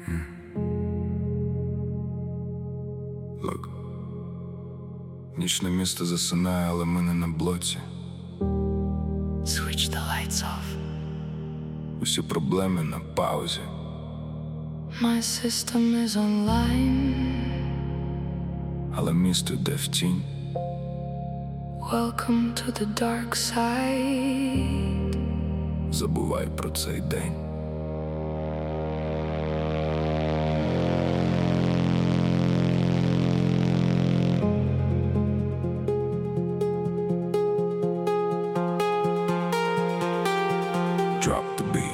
Look. Нічне місто засинає, але ми не на блоці. Switch the lights off. Усі проблеми на паузі. My system is online. Але місто йде в тінь. Welcome to the dark side. Забувай про цей день. Drop the beat.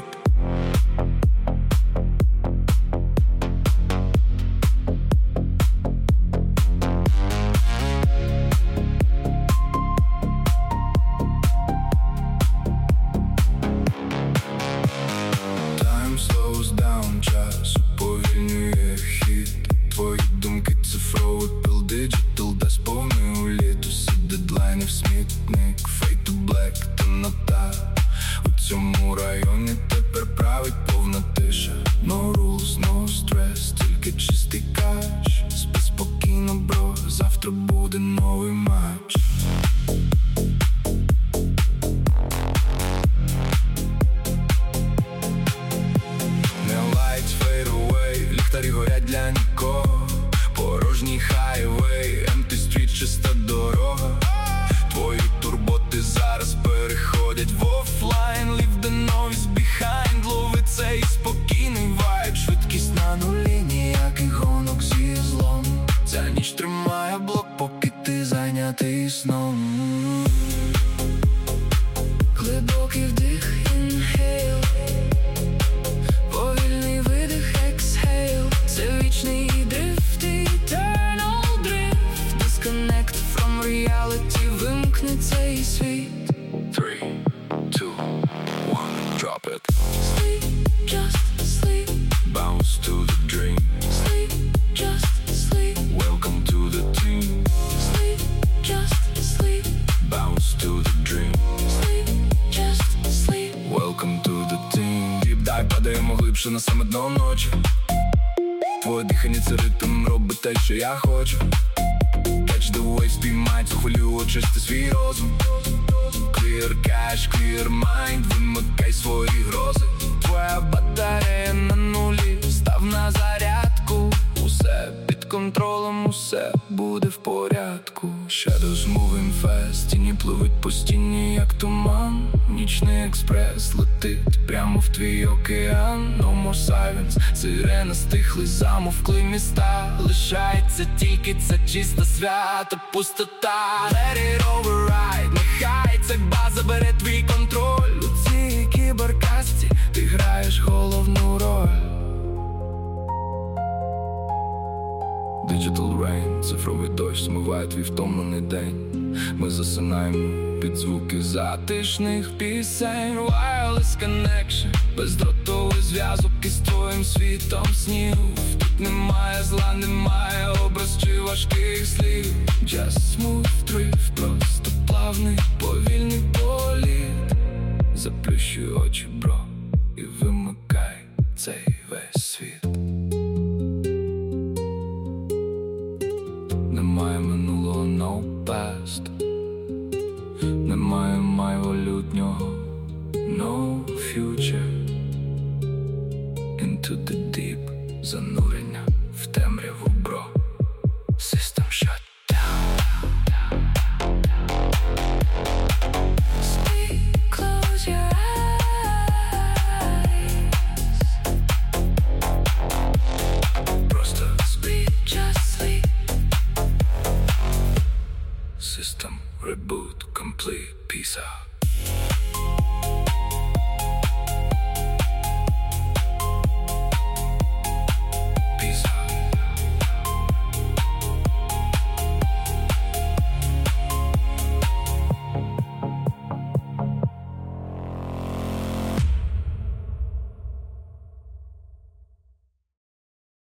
Time slows down, час уповільнює хід. Твої думки цифровий пил, диджитал дасть повний уліт. Усі дедлайни в смітник, fade to black, темнота. У цьому районі тепер править повна тиша. No rules, no stress, тільки чистий каш. Спи спокійно, бро, завтра буде новий матч. Не lights fade away, ліхтарі горять для нікого. Порожній хайвей, empty street, чиста дорога. Твої турботи зараз переходять в офлайн. Leave the noise behind, лови цей спокійний вайб. Швидкість на нулі, ніяких гонок зі злом. Ця ніч тримає блок, поки ти зайнятий сном. Глибокий вдих, inhale. Повільний видих, exhale. Це вічний дрифт, eternal drift. Disconnect from reality, вимкни цей світ. 3, 2, 1, drop it. Sleep, just sleep. Bounce to the dream. Sleep, just sleep. Welcome to the team. Sleep, just sleep. Bounce to the dream. Sleep, just sleep. Welcome to the team. Deep dive, падаємо глибше на саме дно ночі. Твоє дихання це ритм, роби те, що я хочу. Catch the wave, спіймай цю хвилю, очисти свій розум. Clear cash, clear mind, вимикай свої грози. Твоя батарея на нулі, став на зарядку. Усе під контролем, усе буде в порядку. Shadows moving fast, тіні пливуть по стіні, як туман. Нічний експрес летить прямо в твій океан. No more silence, сирени стихли, замовкли міста. Лишається тільки це чисте свято, пустота. Let it override, нехай цей бас забере твій контроль. У цій кіберкасті ти граєш головну роль. Digital rain, цифровий дощ змиває твій втомлений день. Ми засинаємо під звуки затишних пісень. Wireless connection, бездротовий зв'язок із твоїм світом снів. Тут немає зла, немає образ чи важких слів. Just smooth drift, просто плавний, повільний політ. Заплющуй очі, бро, і вимикай цей весь світ. Немає минулого, no past. Немає майбутнього, no future. Into the deep, занурення в темряву, бро. System shut down. Sleep, close your eyes. Просто Sleep, just sleep. system reboot complete, peace out.